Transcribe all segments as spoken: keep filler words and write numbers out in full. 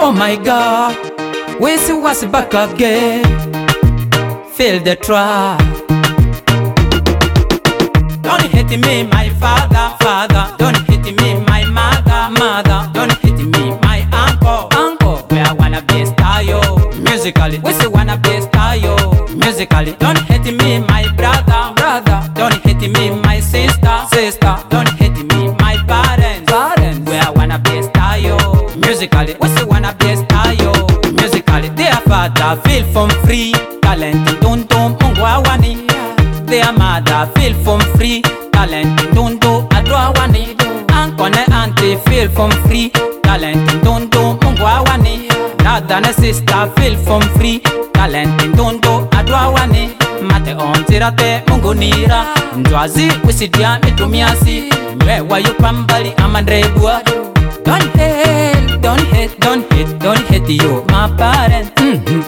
Oh my God, we see what's back again. Feel the trap. Don't hit me, my father, father. Don't hit me, my mother, mother. Don't hit me, my uncle, uncle. We are wanna be style musically. We say wanna be style musically. Don't hit me, my brother, brother. Don't hit me, my sister, sister. Don't hit me, my parents, parents. We are wanna be style musically. We say wanna be style musically. Their father feel from free talent. Don't don't mungu awani. Their mother feel from free talent. Don't do adwa wani. Uncle and auntie feel from free talent. Don't do mungu awani. Brother and sister feel from free talent. Don't do adwa wani. Mate on tirate mungu nira. Ndwazi wisidia mitumiasi. Mwewa yupambali amandrebua. Don't hate, don't hate, don't hate, don't hate you, my parents. Mm-hmm.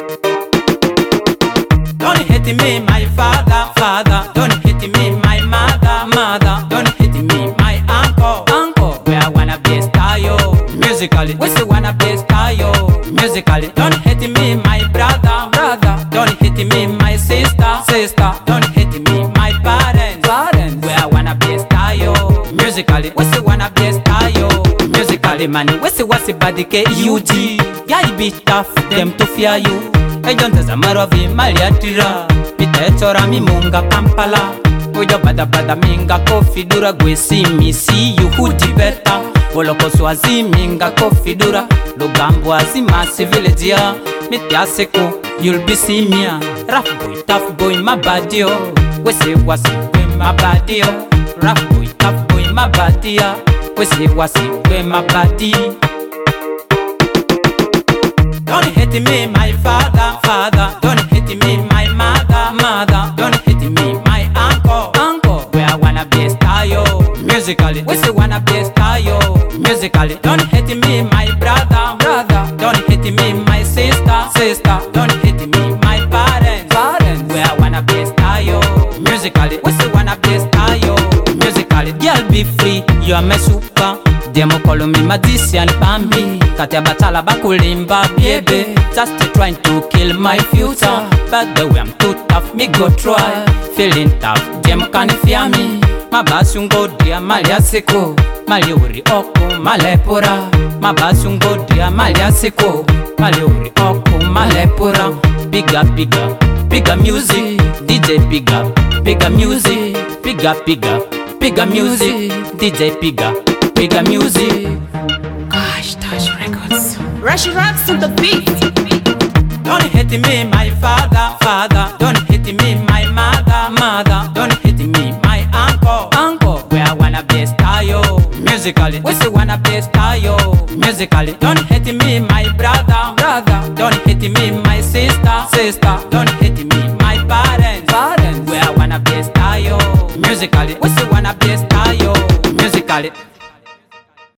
Don't hate me, my father, father. Don't hate me, my mother, mother. Don't hate me, my uncle, uncle. We are wanna be style musically. We say wanna be style musically. Don't hate me, my brother, brother. Don't hate me, my sister, sister. Don't hate me, my parents, parents. We are wanna be style musically. We say wanna be style musically. Money, we say what's bad ke U G. Yeah, it be tough them to fear you. Ejonte za marovi maliatira. Pitechora mi munga Kampala. Ujo bada bada minga kofi dura. Gwe si mi si you hudi beta. Woloko swazi minga kofi dura. Lugambo azima si village ya. Miti aseko you'll be see me. Rough boy tough boy my body yo. We say wasi we my body yo. Rough boy tough boy my body ya. We say wasi we my body. Don't hit me, my father, father. Don't hit me, my mother, mother. Don't hit me, my uncle, uncle. We are wanna be style musically. We say wanna be style musically. Don't hit me, my brother, brother. Don't hit me, my sister, sister. Don't hit me, my parents, parents. We are wanna be style musically. We say wanna be style musically. Girl, be free, you are my super. Demo call me magician Bambi. Katia batala bakulimba baby. Just trying to kill my future. But the way I'm too tough, me go try. Feeling tough, demo can fear me. Mabasungo dia maliasiko. Maliuri oku malepura. Mabasungo dia maliasiko. Maliuri oku malepura. Bigger, bigger, bigger music. D J bigger, bigger music. Bigger, bigger, bigger music. D J bigger. Bigger music. Gosh, Touch Records. Rush rocks to the beat. Don't hit me, my father, father. Don't hit me, my mother, mother. Don't hit me, my uncle, uncle. We are wanna be style musically. We say wanna be style musically. Don't hit me, my brother, brother. Don't hit me, my sister, sister. Don't hit me, my parents, parents. We are wanna be style musically. We say wanna be style musically.